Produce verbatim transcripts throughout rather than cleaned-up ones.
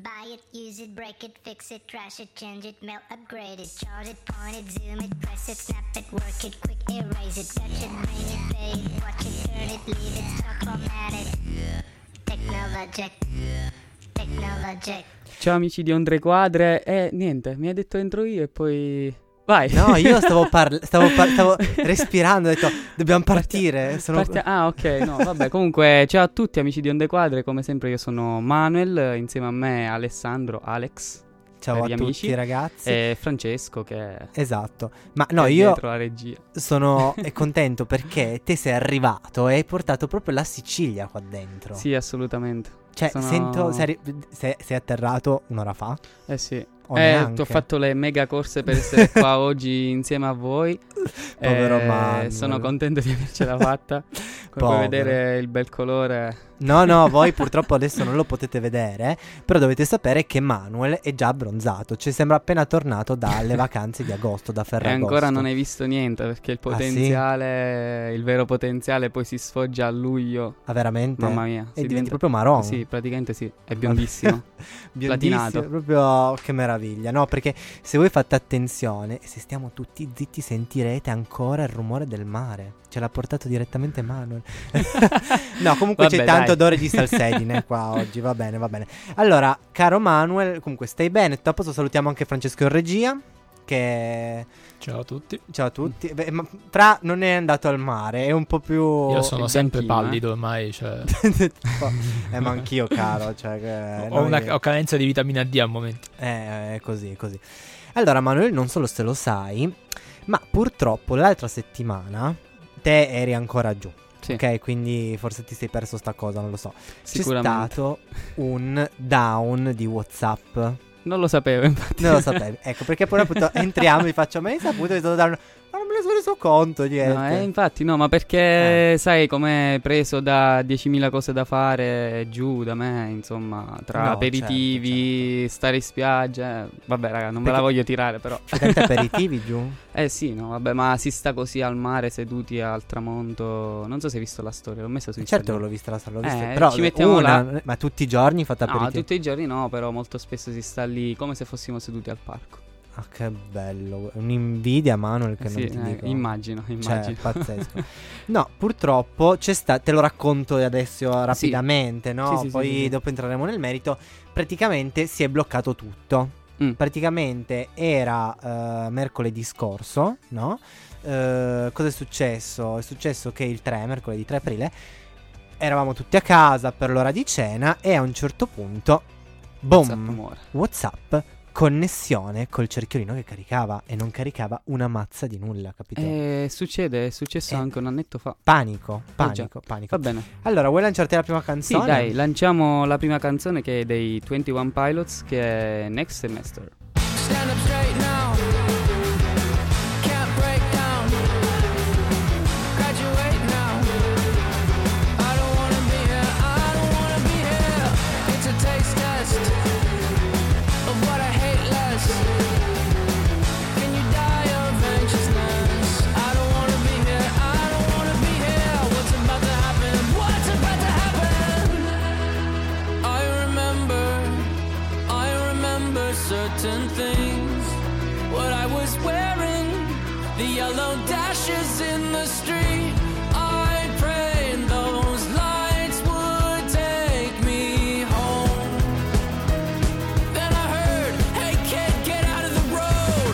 Buy it, use it, break it, fix it, trash it, change it, melt, upgrade it, chart it, point it, zoom it, press it, snap it, work it, quick erase it, touch it, bring it, play it, watch it, turn it, leave it, stop, format it. Technologic, Technologic. Ciao amici di Ondre Quadre. E niente, mi hai detto entro io e poi... Vai. No, io stavo, parla- stavo, par- stavo respirando, ho detto dobbiamo partire. Sono... Parti- ah, ok, no, vabbè. Comunque, ciao a tutti amici di Onde Quadre. Come sempre io sono Manuel, insieme a me Alessandro, Alex. Ciao a gli tutti amici, ragazzi. E Francesco che è... Esatto. Ma no, è io dietro la regia. sono contento perché te sei arrivato e hai portato proprio la Sicilia qua dentro. Sì, assolutamente. Cioè, sono... sento, sei, arri- sei, sei atterrato un'ora fa? Eh sì. O Eh, neanche. ho fatto le mega corse per essere qua oggi insieme a voi. Povero Eh, Manuel. Sono contento di avercela fatta. Come puoi Povero. vedere il bel colore. No, no, voi purtroppo adesso non lo potete vedere, però dovete sapere che Manuel è già abbronzato, cioè sembra appena tornato dalle vacanze di agosto, da E Ferragosto. ancora non hai visto niente perché il Ah, sì? potenziale, il vero potenziale poi si sfoggia a luglio. Ah, veramente? Mamma mia. E si diventi diventa- proprio marron. Sì, praticamente sì, è biondissimo. Biondissimo, platinato. proprio che meraviglia. No, perché se voi fate attenzione, se stiamo tutti zitti sentirete ancora il rumore del mare. Ce l'ha portato direttamente Manuel. No, comunque Vabbè, c'è tanto dai. odore di salsedine qua oggi, va bene, va bene. Allora, caro Manuel, comunque stai bene, tutto a posto, salutiamo anche Francesco in regia, che... Ciao a tutti. Ciao a tutti. Beh, ma Fra non è andato al mare, è un po' più... Io sono è sempre bianchino, pallido ormai, cioè, eh, ma anch'io, caro, cioè che ho, una, noi- ho carenza di vitamina D al momento. Eh, è così, è così. Allora, Manuel, non solo se lo sai, ma purtroppo l'altra settimana te eri ancora giù. Sì, Ok, quindi forse ti sei perso sta cosa, non lo so. C'è sicuramente. stato un down di WhatsApp. Non lo sapevo, infatti. Non lo sapevi. Ecco, perché poi appunto entriamo e faccio, ma hai saputo che è stato down? Ma non me ne sono reso conto, niente. No, eh, infatti no, ma perché Eh. sai com'è preso da diecimila cose da fare giù da me, insomma, tra No, aperitivi, certo, stare in spiaggia. eh, Vabbè, raga, non me la Perché- voglio tirare però. C'è tanti aperitivi giù? Eh sì, no, vabbè, ma si sta così al mare seduti al tramonto. Non so se hai visto la storia, l'ho messa su Certo che Instagram. l'ho vista la storia, l'ho vista. Eh, Però ci mettiamo una, là. ma tutti i giorni fate No, aperitivi? tutti i giorni no, però molto spesso si sta lì come se fossimo seduti al parco. Ah, che bello. Un'invidia, Manuel, che Sì, non ti eh, dico. immagino, Cioè, immagino. pazzesco. No, purtroppo c'è sta, te lo racconto adesso rapidamente, no? Sì, sì, Poi sì, sì, sì. dopo entreremo nel merito. Praticamente si è bloccato tutto. Mm. Praticamente era eh, mercoledì scorso, no? Eh, cosa è successo? È successo che il tre, mercoledì tre aprile, eravamo tutti a casa per l'ora di cena e a un certo punto, boom, WhatsApp muore. WhatsApp, connessione col cerchiolino che caricava e non caricava una mazza di nulla, capito? Eh, succede, è successo Eh. anche un annetto fa. Panico, già. panico, panico. Va bene. Allora, vuoi lanciarti la prima Sì, canzone? dai, lanciamo la prima canzone che è dei ventuno Pilots, che è Next Semester. Stand up straight now. Can't break down. Graduate now. I don't wanna be here. I don't wanna be here. It's a taste test of what I hate less. Can you die of anxiousness? I don't wanna be here. I don't wanna be here. What's about to happen? What's about to happen? I remember. I remember certain things. What I was wearing, the yellow dashes in the street. I prayed those lights would take me home. Then I heard, hey kid, get out of the road.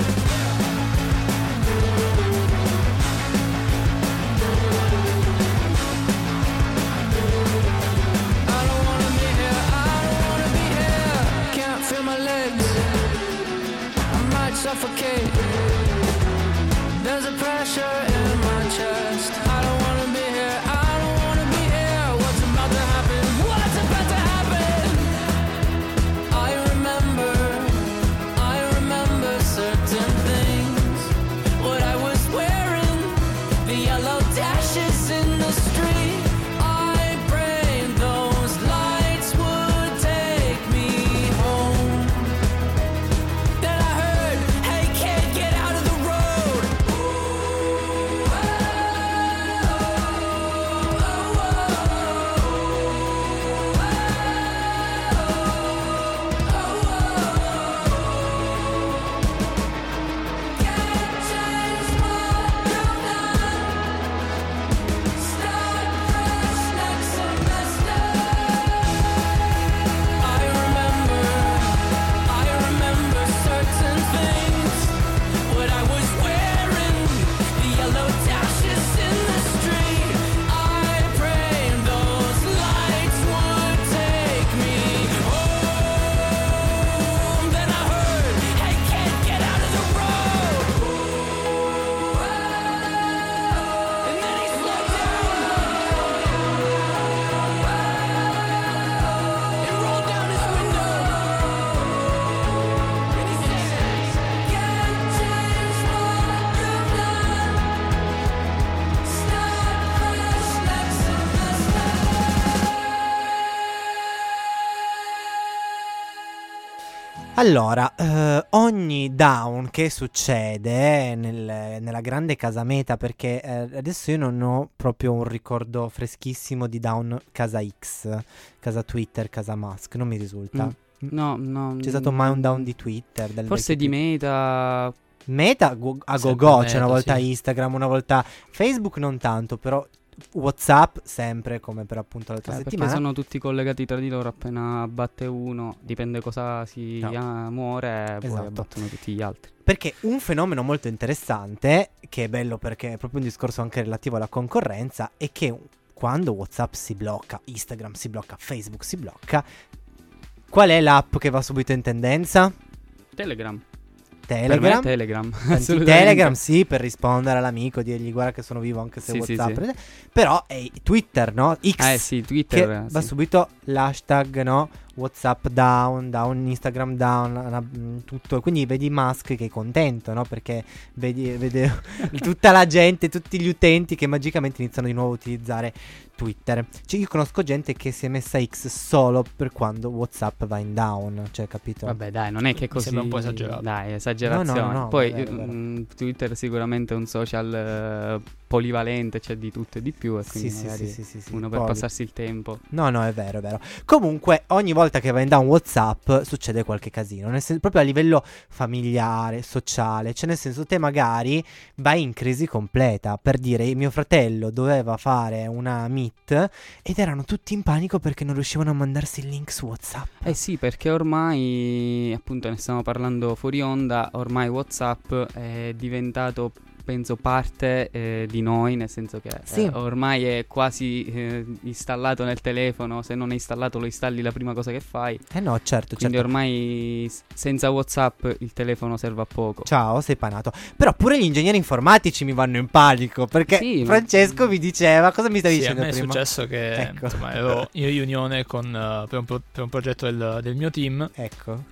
I don't wanna be here, I don't wanna be here. Can't feel my legs, I might suffocate. There's a pressure in my chest. I don't wanna be here, I don't wanna be here. What's about to happen? What's about to happen? I remember, I remember certain things. What I was wearing, the yellow dashes in the street. I prayed those lights would take me home. Then I heard, hey kid, get out of the road. Ooh, ah. Allora, eh, ogni down che succede nel- nella grande casa Meta, perché eh, adesso io non ho proprio un ricordo freschissimo di down casa X, casa Twitter, casa Musk, non mi risulta. Mm. No, no. C'è stato mai un down di Twitter? Del Forse di vecchio Meta. Meta go- a Sempre go-go, Meta, c'è una volta sì. Instagram, una volta Facebook, non tanto, però WhatsApp sempre, come per appunto l'altra Eh, perché settimana. sono tutti collegati tra di loro, appena batte uno, dipende cosa si No. ah, muore, poi Esatto. abbattono tutti gli altri. Perché un fenomeno molto interessante, che è bello perché è proprio un discorso anche relativo alla concorrenza, è che quando WhatsApp si blocca, Instagram si blocca, Facebook si blocca, qual è l'app che va subito in tendenza? Telegram. Telegram. Per me è Telegram. Senti, assolutamente. Telegram sì, per rispondere all'amico, dirgli guarda che sono vivo anche se Sì, sì, WhatsApp. sì. Però è Twitter, no? X. Eh sì, Che Twitter. va sì. subito l'hashtag, no? WhatsApp down, down Instagram down, una- mm, tutto. Quindi vedi Musk che è contento, no? Perché vedi, vede tutta la gente, tutti gli utenti che magicamente iniziano di nuovo a utilizzare Twitter. Cioè, io conosco gente che si è messa X solo per quando WhatsApp va in down, cioè, capito? Vabbè, dai, non è che Mi così. sembra un po' esagerato. Dai, esagerazione. No, no, no, Poi è vero, è vero. mm, Twitter sicuramente è un social eh, polivalente, c'è di tutto e di più. E Sì, quindi sì, magari sì, sì, sì, sì. uno per Poi- passarsi il tempo. No, no, è vero, è vero. Comunque, ogni volta che va in down WhatsApp succede qualche casino, nel sen- proprio a livello familiare, sociale. Cioè, nel senso, te magari vai in crisi completa. Per dire, mio fratello doveva fare una meet ed erano tutti in panico perché non riuscivano a mandarsi il link su WhatsApp. Eh sì, perché ormai, appunto, ne stiamo parlando fuori onda, ormai WhatsApp è diventato, penso, parte eh, di noi, nel senso che Sì. eh, ormai è quasi eh, installato nel telefono, se non è installato lo installi la prima cosa che fai, Eh no, certo, quindi certo. ormai s- senza WhatsApp il telefono serve a poco. Ciao, sei panato. Però pure gli ingegneri informatici mi vanno in panico perché Sì, ma- Francesco mi diceva, cosa mi stavi Sì, a dicendo me è prima? successo che Ecco. insomma, ero in riunione con, eh, per, un pro- per un progetto del, del mio team Ecco.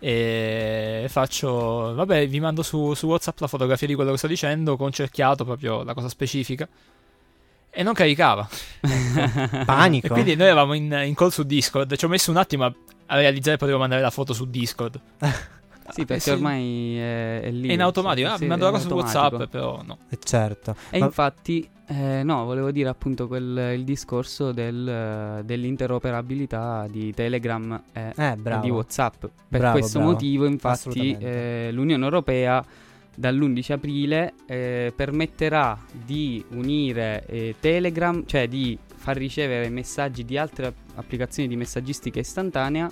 e faccio, vabbè, vi mando su, su WhatsApp la fotografia di quello che sto dicendo, con cerchiato proprio la cosa specifica, e non caricava. Panico. E quindi noi eravamo in, in call su Discord, ci ho messo un attimo a, a realizzare che potevo mandare la foto su Discord. Sì, perché sì. ormai è, è lì. È in automatico, sì, ah, sì, mi mando è la cosa su automatico. WhatsApp, però no. Eh, certo. E Ma- infatti, eh, no, volevo dire appunto quel, il discorso del, eh, dell'interoperabilità di Telegram e Eh, e bravo. di WhatsApp. Per Bravo, questo bravo. motivo, infatti, Assolutamente. eh, l'Unione Europea dall'undici aprile eh, permetterà di unire eh, Telegram, cioè di far ricevere messaggi di altre app- applicazioni di messaggistica istantanea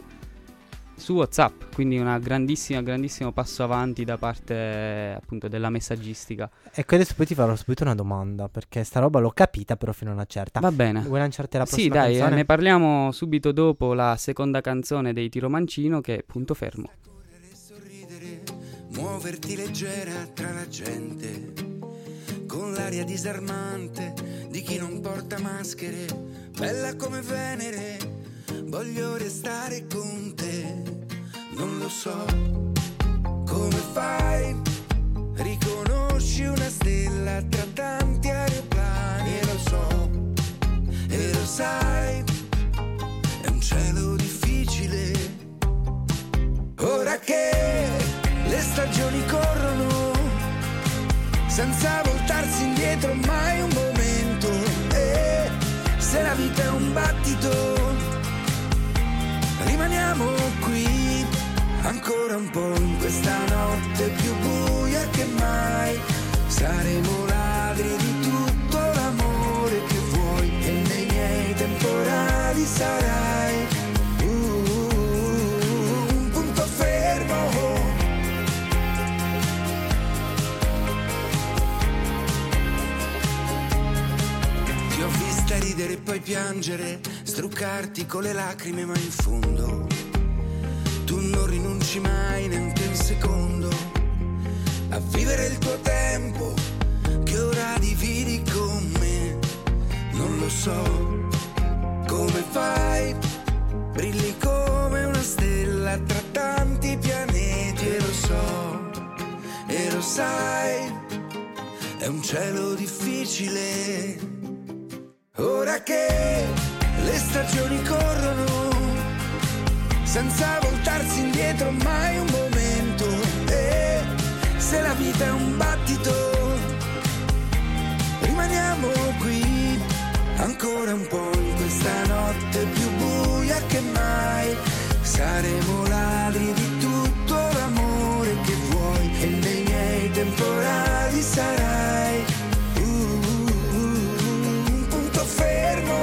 su WhatsApp, quindi una grandissima, grandissimo passo avanti da parte eh, appunto della messaggistica. Ecco, adesso poi ti farò subito una domanda, perché sta roba l'ho capita però fino a una certa. Va bene. Vuoi lanciarti la Sì, prossima dai, eh, canzone? ne parliamo subito dopo la seconda canzone dei Tiro Mancino, che è Punto Fermo. Sorridere, muoverti leggera tra la gente, con l'aria disarmante di chi non porta maschere, bella come Venere, voglio restare con te, non lo so come fai, riconosci una stella tra tanti aeroplani, e lo so, e lo sai, è un cielo difficile, ora che le stagioni corrono senza voltarsi indietro mai un momento, e se la vita è un battito rimaniamo qui ancora un po' in questa notte più buia che mai, saremo ladri di tutto l'amore che vuoi e nei miei temporali sarai uh, un punto fermo. Ti ho vista ridere e poi piangere, struccarti con le lacrime, ma in fondo tu non rinunci mai neanche un secondo a vivere il tuo tempo che ora dividi con me. Non lo so come fai, brilli come una stella tra tanti pianeti, e lo so, e lo sai, è un cielo difficile. Ora che le stagioni corrono senza voltarsi indietro mai un momento, vita è un battito, rimaniamo qui ancora un po' in questa notte più buia che mai. Saremo ladri di tutto l'amore che vuoi e nei miei temporali sarai uh, uh, uh, un punto fermo.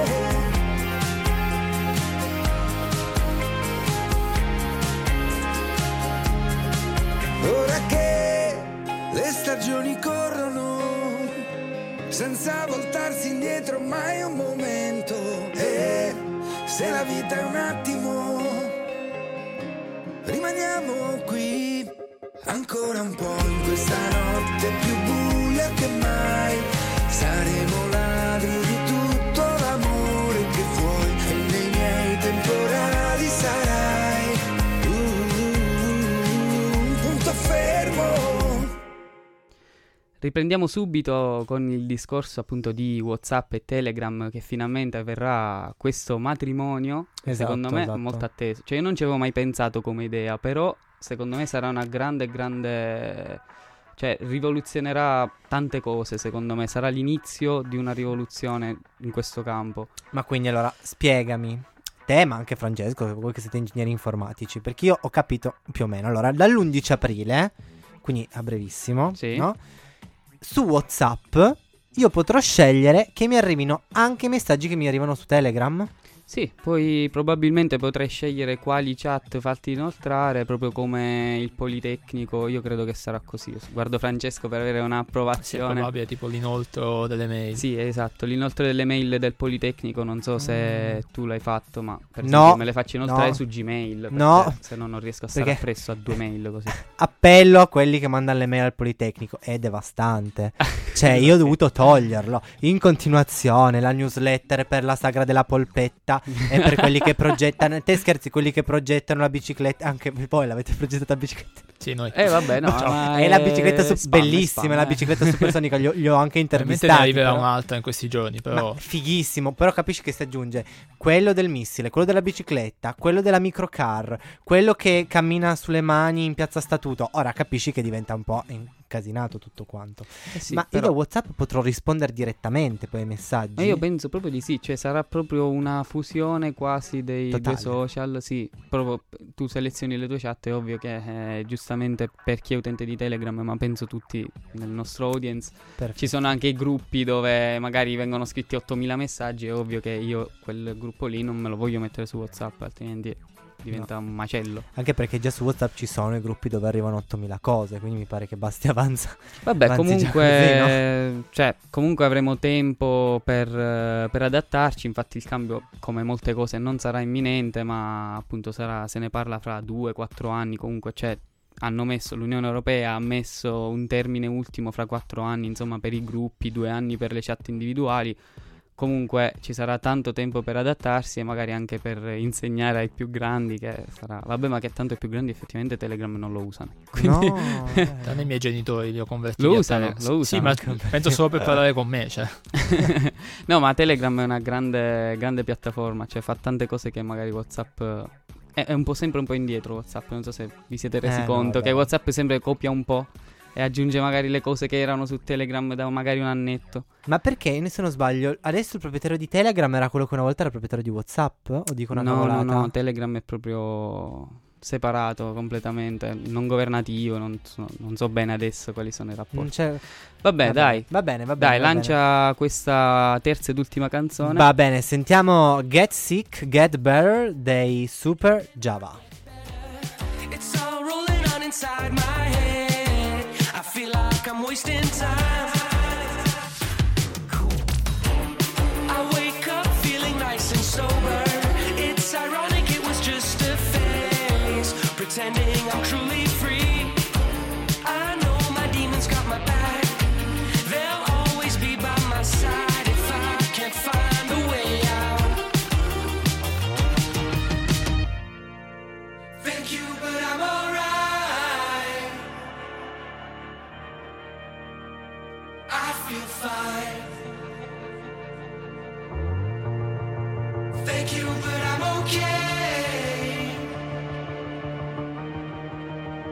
Ora che le stagioni corrono senza voltarsi indietro mai un momento, e se la vita è un attimo rimaniamo qui ancora un po' in questa notte più buia che mai. Saremo ladri di tutto l'amore che vuoi e nei miei temporali sarai uh, uh, un punto fermo. Riprendiamo subito con il discorso appunto di WhatsApp e Telegram, che finalmente avverrà questo matrimonio, che Esatto, secondo me esatto. è molto atteso. Cioè io non ci avevo mai pensato come idea, però secondo me sarà una grande, grande... cioè rivoluzionerà tante cose, secondo me. Sarà l'inizio di una rivoluzione in questo campo. Ma quindi allora spiegami, te ma anche Francesco, voi che siete ingegneri informatici, perché io ho capito più o meno. Allora, dall'undici aprile, quindi a brevissimo, Sì. no? Su WhatsApp io potrò scegliere che mi arrivino anche i messaggi che mi arrivano su Telegram. Sì, poi probabilmente potrai scegliere quali chat farti inoltrare, proprio come il Politecnico. Io credo che sarà così. Guardo Francesco per avere Sì, è un'approvazione. probabile, tipo l'inoltro delle mail. Sì, esatto, l'inoltre delle mail del Politecnico, non so se tu l'hai fatto, ma per No, esempio me le faccio inoltrare no. su Gmail, perché No. se no non riesco a stare Perché- appresso a due mail così. Appello a quelli che mandano le mail al Politecnico. È devastante. Cioè io ho dovuto toglierlo in continuazione. La newsletter per la sagra della polpetta e per quelli che progettano. Te scherzi, quelli che progettano la bicicletta. Anche voi l'avete progettata la bicicletta. Sì, noi. Eh vabbè, no, ma È la bicicletta su- spam, è bellissima. spam, la eh. bicicletta supersonica. Li ho, li ho anche Probabilmente intervistati. ne arriverà però. un'altra in questi giorni, però. Ma fighissimo, però capisci che si aggiunge quello del missile, quello della bicicletta, quello della microcar, quello che cammina sulle mani in piazza Statuto. Ora capisci che diventa un po' incasinato tutto quanto. Eh sì, Ma però- io da WhatsApp potrò rispondere direttamente poi ai messaggi. Ma io penso proprio di sì, cioè sarà proprio una fusione quasi dei due Totale. social, sì, proprio p- tu selezioni le tue chat, è ovvio che eh, giustamente per chi è utente di Telegram, ma penso tutti nel nostro audience, Perfetto. ci sono anche i gruppi dove magari vengono scritti ottomila messaggi, è ovvio che io quel gruppo lì non me lo voglio mettere su WhatsApp, altrimenti diventa un macello. Anche perché già su WhatsApp ci sono i gruppi dove arrivano ottomila cose, quindi mi pare che basti avanza. Vabbè, Avanzi già comunque, cioè, comunque avremo tempo per, eh, per adattarci. Infatti, il cambio, come molte cose, non sarà imminente, ma appunto sarà, se ne parla fra due quattro anni. Comunque, cioè, hanno messo, l'Unione Europea ha messo un termine ultimo fra quattro anni, insomma, per i gruppi, due anni per le chat individuali. Comunque ci sarà tanto tempo per adattarsi e magari anche per insegnare ai più grandi che sarà... Vabbè, ma che tanto i più grandi effettivamente Telegram non lo usano. Quindi... No, eh. Tranne i miei genitori li ho convertiti Lo a usano, Telegram. lo Sì, usano. ma penso solo per parlare con me, cioè. No, ma Telegram è una grande, grande piattaforma, cioè fa tante cose che magari WhatsApp è, è un po' sempre un po' indietro WhatsApp, non so se vi siete resi Eh, no, conto vabbè. che WhatsApp sempre copia un po' e aggiunge magari le cose che erano su Telegram da magari un annetto. Ma perché, se non sbaglio, adesso il proprietario di Telegram era quello che una volta era proprietario di WhatsApp? O dico una No, cavolata? no, no, Telegram è proprio separato completamente, non governativo, non so, non so bene adesso quali sono i Non rapporti. c'è... Vabbè, va dai. bene, Va bene, va bene. Dai, va lancia questa terza ed ultima bene. canzone. Va bene, sentiamo Get Sick, Get Better dei Super Java. It's all rolling on inside my head. I feel like I'm wasting time. I wake up feeling nice and sober. It's ironic, it was just a phase. Pretending I'm truly free. I know my demons got my back. They'll always be by my side if I can't find a way out. Thank you, but I'm alright. I feel fine. Thank you, but I'm okay.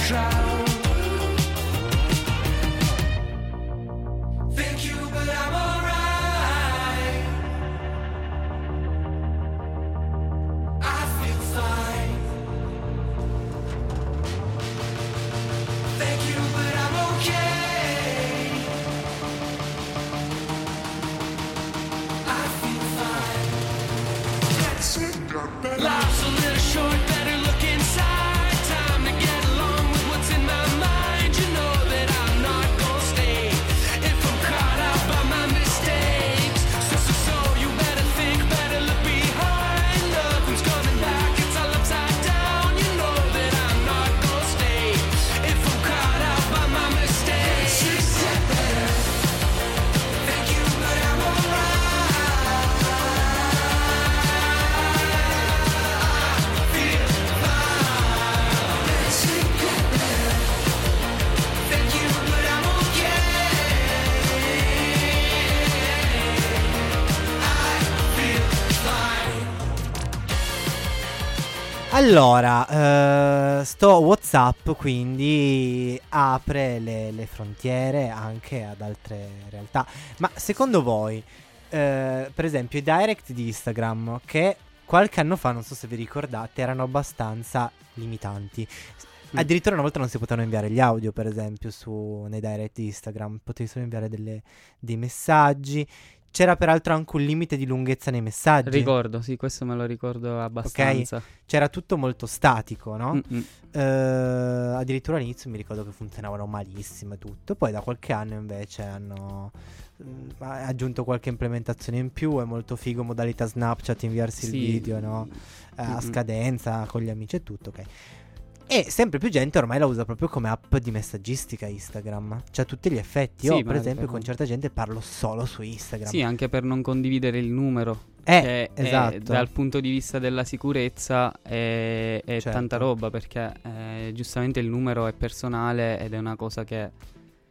crowd. Thank you, but I'm alright. I feel fine. Thank you, but I'm okay. I feel fine. That's it, got better. Life's a little short, better look inside. Time to get along with what's in my mind. You know that I'm not gonna stay if I'm caught out by my mistakes. So, so, so, you better think, better look behind. Nothing's coming back, it's all upside down. You know that I'm not gonna stay if I'm caught out by my mistakes. Thank you, but I'm alright. Thank you, but I'm okay. I feel fine. Allora, eh, sto WhatsApp quindi apre le, le frontiere anche ad altre realtà. Ma secondo voi, eh, per esempio, i direct di Instagram, che qualche anno fa, non so se vi ricordate, erano abbastanza limitanti. Mm. Addirittura una volta non si potevano inviare gli audio, per esempio, su, nei direct di Instagram. Potevi solo inviare delle- dei messaggi. C'era peraltro anche un limite di lunghezza nei messaggi. Ricordo, sì, questo me lo ricordo abbastanza. C'era tutto molto statico, no? Mm-mm. Eh, addirittura all'inizio mi ricordo che funzionavano malissimo e tutto. Poi da qualche anno invece hanno mm, aggiunto qualche implementazione in più. È molto figo modalità Snapchat, inviarsi il Sì. video, no? Eh, a Mm-mm. scadenza con gli amici e tutto, ok. E sempre più gente ormai la usa proprio come app di messaggistica Instagram. C'ha tutti gli effetti. Io Sì, per magari esempio per- con certa gente parlo solo su Instagram. Sì, anche per non condividere il numero. Eh, che è- esatto. dal punto di vista della sicurezza è, è Certo. tanta roba, perché eh, giustamente il numero è personale ed è una cosa che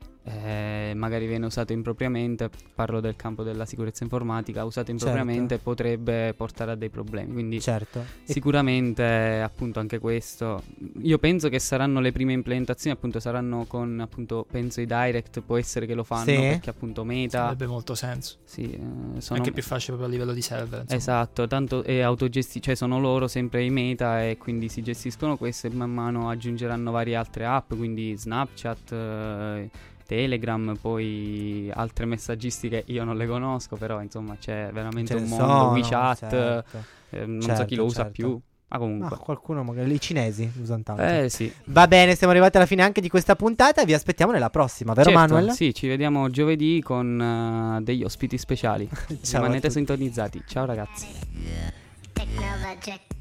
eh, magari viene usato impropriamente. Parlo del campo della sicurezza informatica. Usato impropriamente potrebbe portare a dei problemi. Quindi Certo. E- sicuramente appunto anche questo. Io penso che saranno le prime implementazioni, appunto saranno con appunto penso i direct, può essere che lo fanno, Sì. perché appunto Meta Avrebbe molto senso. sì, eh, sono Anche più facile proprio a livello di server. insomma. esatto, tanto è autogesti- cioè sono loro sempre i Meta e quindi si gestiscono questo e man mano aggiungeranno varie altre app, quindi Snapchat, eh, Telegram, poi altre messaggistiche io non le conosco, però insomma c'è veramente Ce un ne mondo, sono, WeChat, certo. eh, non so Certo, chi lo usa certo. più, ma Ah, comunque. qualcuno magari i cinesi usano tanto. Eh sì. Va bene, siamo arrivati alla fine anche di questa puntata e vi aspettiamo nella prossima, vero Certo, Manuel? Sì, ci vediamo giovedì con eh, degli ospiti speciali. Ciao a Rimanete tutti. sintonizzati. Ciao ragazzi. Technologic.